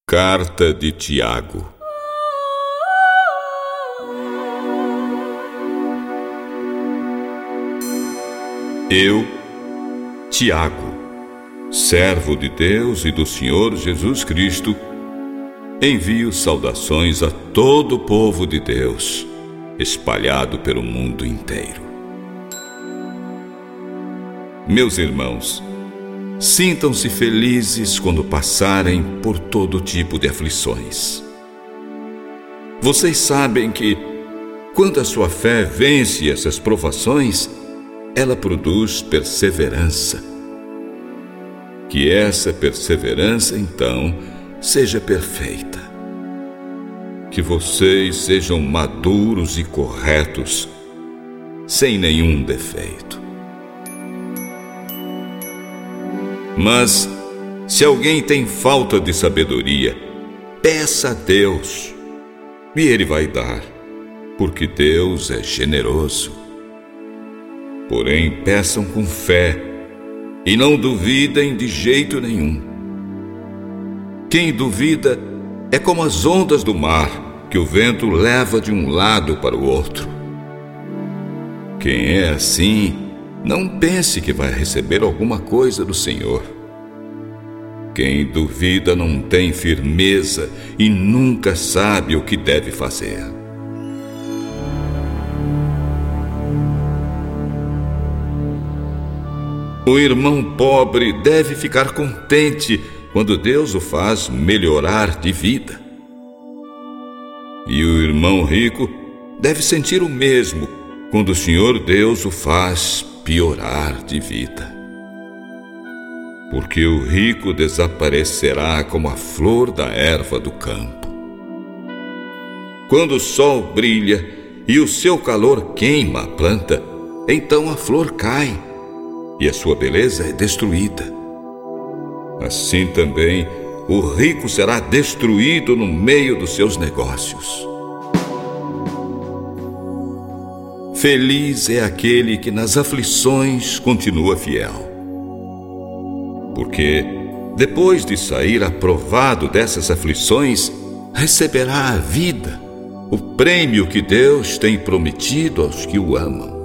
Carta de Tiago. Eu, Tiago, servo de Deus e do Senhor Jesus Cristo, envio saudações a todo o povo de Deus, espalhado pelo mundo inteiro. Meus irmãos, sintam-se felizes quando passarem por todo tipo de aflições. Vocês sabem que, quando a sua fé vence essas provações, ela produz perseverança. Que essa perseverança, então, seja perfeita. Que vocês sejam maduros e corretos, sem nenhum defeito. Mas, se alguém tem falta de sabedoria, peça a Deus, e Ele vai dar, porque Deus é generoso. Porém, peçam com fé, e não duvidem de jeito nenhum. Quem duvida é como as ondas do mar, que o vento leva de um lado para o outro. Quem é assim, não pense que vai receber alguma coisa do Senhor. Quem duvida não tem firmeza e nunca sabe o que deve fazer. O irmão pobre deve ficar contente quando Deus o faz melhorar de vida. E o irmão rico deve sentir o mesmo quando o Senhor Deus o faz piorar de vida. Porque o rico desaparecerá como a flor da erva do campo. Quando o sol brilha e o seu calor queima a planta, então a flor cai e a sua beleza é destruída. Assim também o rico será destruído no meio dos seus negócios. Feliz é aquele que nas aflições continua fiel. Porque, depois de sair aprovado dessas aflições, receberá a vida, o prêmio que Deus tem prometido aos que o amam.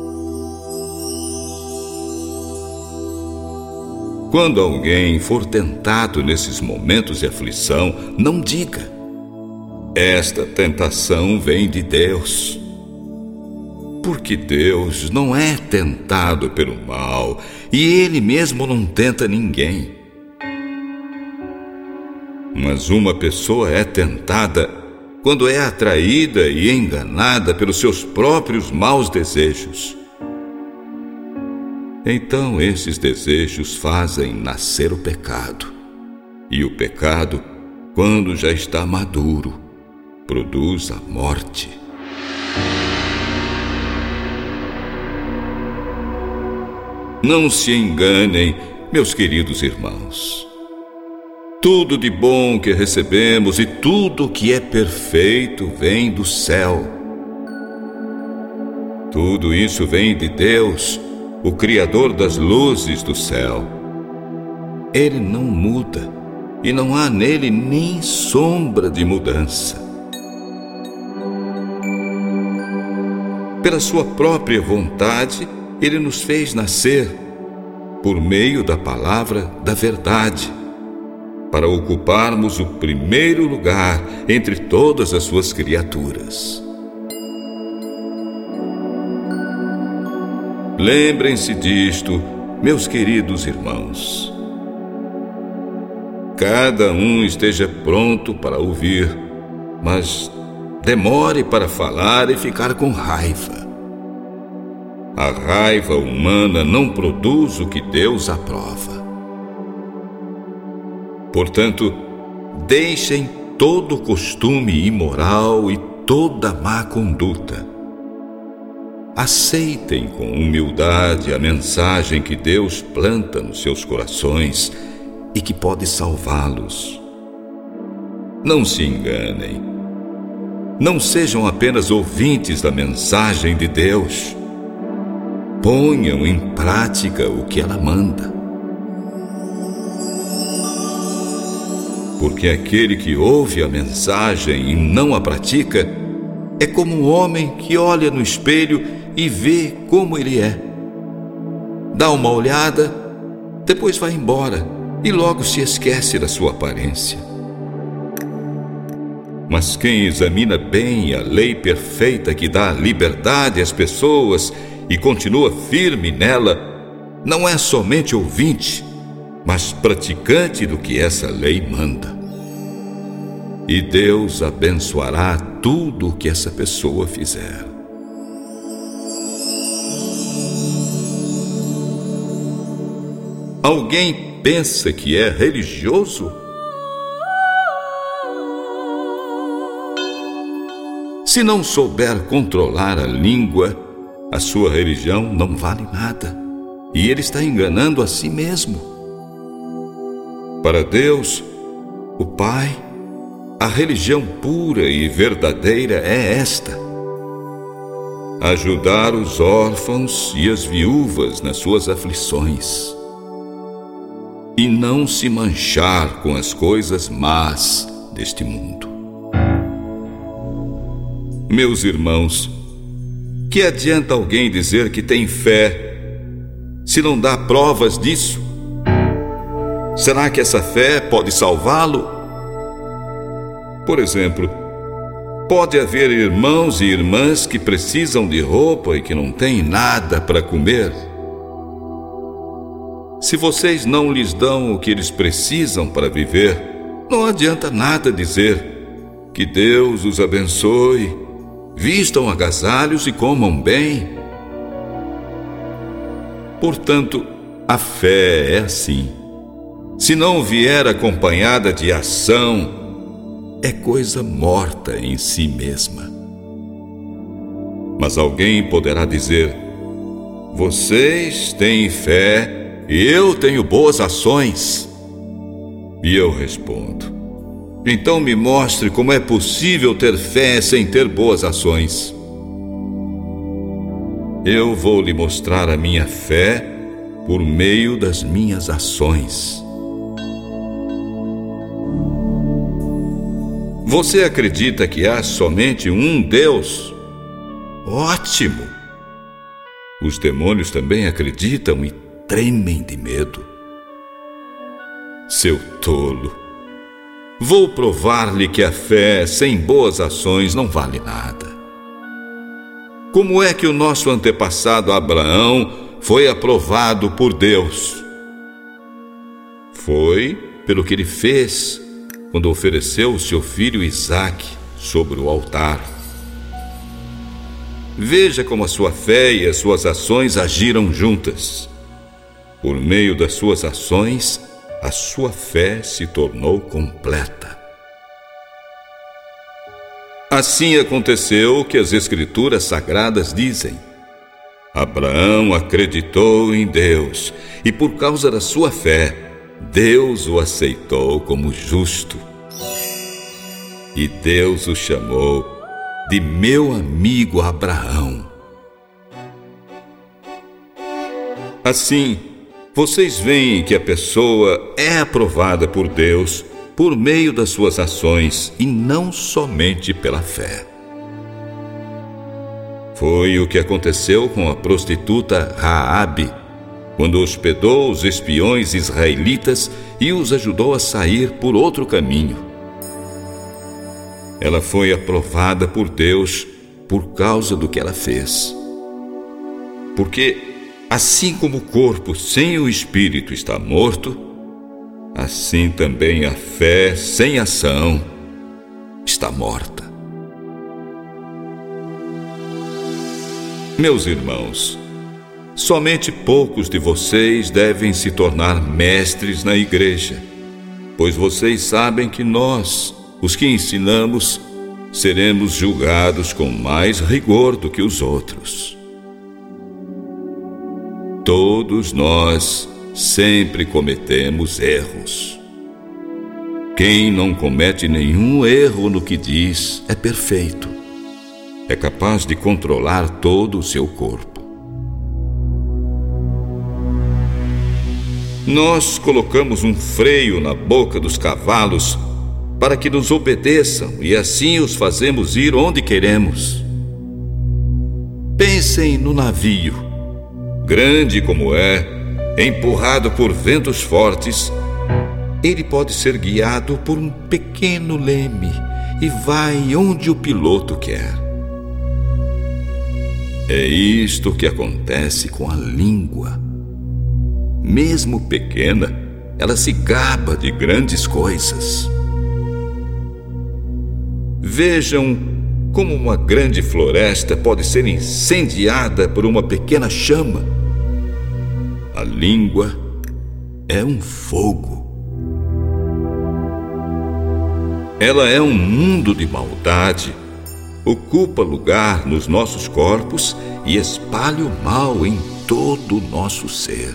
Quando alguém for tentado nesses momentos de aflição, não diga: esta tentação vem de Deus. Porque Deus não é tentado pelo mal, e Ele mesmo não tenta ninguém. Mas uma pessoa é tentada quando é atraída e enganada pelos seus próprios maus desejos. Então esses desejos fazem nascer o pecado. E o pecado, quando já está maduro, produz a morte. Não se enganem, meus queridos irmãos. Tudo de bom que recebemos e tudo que é perfeito vem do céu. Tudo isso vem de Deus, o Criador das luzes do céu. Ele não muda e não há nele nem sombra de mudança. Pela sua própria vontade, Ele nos fez nascer por meio da palavra da verdade, para ocuparmos o primeiro lugar entre todas as suas criaturas. Lembrem-se disto, meus queridos irmãos. Cada um esteja pronto para ouvir, mas demore para falar e ficar com raiva. A raiva humana não produz o que Deus aprova. Portanto, deixem todo costume imoral e toda má conduta. Aceitem com humildade a mensagem que Deus planta nos seus corações e que pode salvá-los. Não se enganem. Não sejam apenas ouvintes da mensagem de Deus. Ponham em prática o que ela manda. Porque aquele que ouve a mensagem e não a pratica é como um homem que olha no espelho e vê como ele é. Dá uma olhada, depois vai embora e logo se esquece da sua aparência. Mas quem examina bem a lei perfeita que dá liberdade às pessoas e continua firme nela, não é somente ouvinte, mas praticante do que essa lei manda. E Deus abençoará tudo o que essa pessoa fizer. Alguém pensa que é religioso? Se não souber controlar a língua, a sua religião não vale nada, e ele está enganando a si mesmo. Para Deus, o Pai, a religião pura e verdadeira é esta: ajudar os órfãos e as viúvas nas suas aflições, e não se manchar com as coisas más deste mundo. Meus irmãos, que adianta alguém dizer que tem fé se não dá provas disso? Será que essa fé pode salvá-lo? Por exemplo, pode haver irmãos e irmãs que precisam de roupa e que não têm nada para comer. Se vocês não lhes dão o que eles precisam para viver, não adianta nada dizer que Deus os abençoe, vistam agasalhos e comam bem. Portanto, a fé é assim. Se não vier acompanhada de ação, é coisa morta em si mesma. Mas alguém poderá dizer: vocês têm fé e eu tenho boas ações. E eu respondo: então me mostre como é possível ter fé sem ter boas ações. Eu vou lhe mostrar a minha fé por meio das minhas ações. Você acredita que há somente um Deus? Ótimo! Os demônios também acreditam e tremem de medo. Seu tolo! Vou provar-lhe que a fé sem boas ações não vale nada. Como é que o nosso antepassado Abraão foi aprovado por Deus? Foi pelo que ele fez quando ofereceu o seu filho Isaque sobre o altar. Veja como a sua fé e as suas ações agiram juntas. Por meio das suas ações, a sua fé se tornou completa. Assim aconteceu que as Escrituras Sagradas dizem: Abraão acreditou em Deus, e por causa da sua fé, Deus o aceitou como justo. E Deus o chamou de meu amigo Abraão. Assim, vocês veem que a pessoa é aprovada por Deus por meio das suas ações e não somente pela fé. Foi o que aconteceu com a prostituta Raabe, quando hospedou os espiões israelitas e os ajudou a sair por outro caminho. Ela foi aprovada por Deus por causa do que ela fez. Porque assim como o corpo sem o espírito está morto, assim também a fé sem ação está morta. Meus irmãos, somente poucos de vocês devem se tornar mestres na igreja, pois vocês sabem que nós, os que ensinamos, seremos julgados com mais rigor do que os outros. Todos nós sempre cometemos erros. Quem não comete nenhum erro no que diz é perfeito. É capaz de controlar todo o seu corpo. Nós colocamos um freio na boca dos cavalos para que nos obedeçam e assim os fazemos ir onde queremos. Pensem no navio. Grande como é, empurrado por ventos fortes, ele pode ser guiado por um pequeno leme e vai onde o piloto quer. É isto que acontece com a língua. Mesmo pequena, ela se gaba de grandes coisas. Vejam como uma grande floresta pode ser incendiada por uma pequena chama. A língua é um fogo. Ela é um mundo de maldade, ocupa lugar nos nossos corpos e espalha o mal em todo o nosso ser.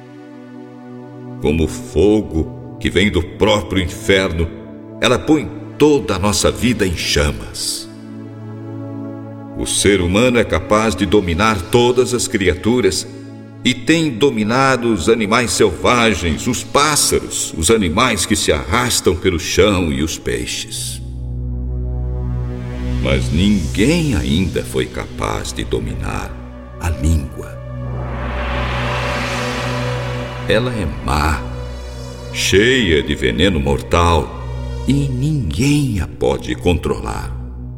Como fogo que vem do próprio inferno, ela põe toda a nossa vida em chamas. O ser humano é capaz de dominar todas as criaturas e tem dominado os animais selvagens, os pássaros, os animais que se arrastam pelo chão e os peixes. Mas ninguém ainda foi capaz de dominar a língua. Ela é má, cheia de veneno mortal e ninguém a pode controlar.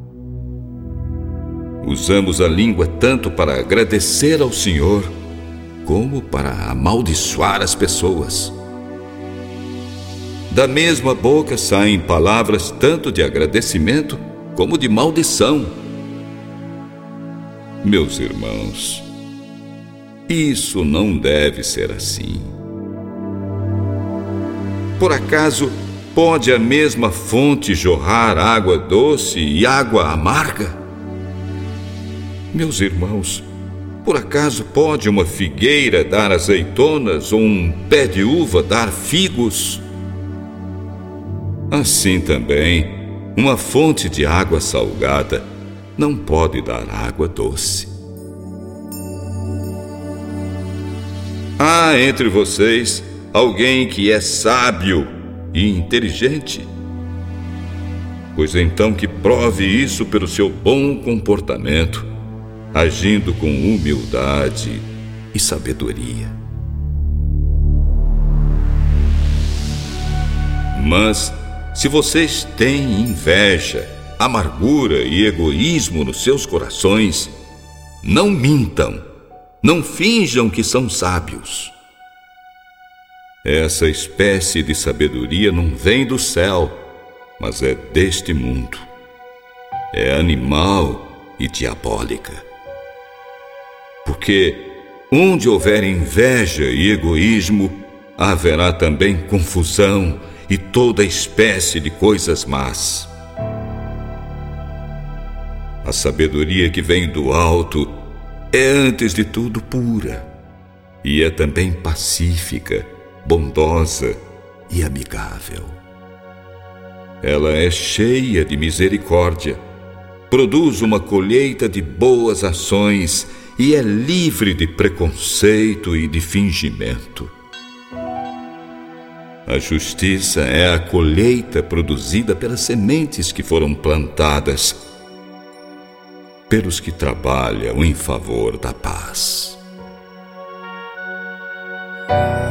Usamos a língua tanto para agradecer ao Senhor como para amaldiçoar as pessoas. Da mesma boca saem palavras tanto de agradecimento como de maldição. Meus irmãos, isso não deve ser assim. Por acaso, pode a mesma fonte jorrar água doce e água amarga? Meus irmãos, por acaso pode uma figueira dar azeitonas ou um pé de uva dar figos? Assim também, uma fonte de água salgada não pode dar água doce. Há entre vocês alguém que é sábio e inteligente? Pois então que prove isso pelo seu bom comportamento, agindo com humildade e sabedoria. Mas, se vocês têm inveja, amargura e egoísmo nos seus corações, não mintam, não finjam que são sábios. Essa espécie de sabedoria não vem do céu, mas é deste mundo. É animal e diabólica. Porque onde houver inveja e egoísmo, haverá também confusão e toda espécie de coisas más. A sabedoria que vem do alto é antes de tudo pura e é também pacífica, bondosa e amigável. Ela é cheia de misericórdia, produz uma colheita de boas ações e é livre de preconceito e de fingimento. A justiça é a colheita produzida pelas sementes que foram plantadas pelos que trabalham em favor da paz.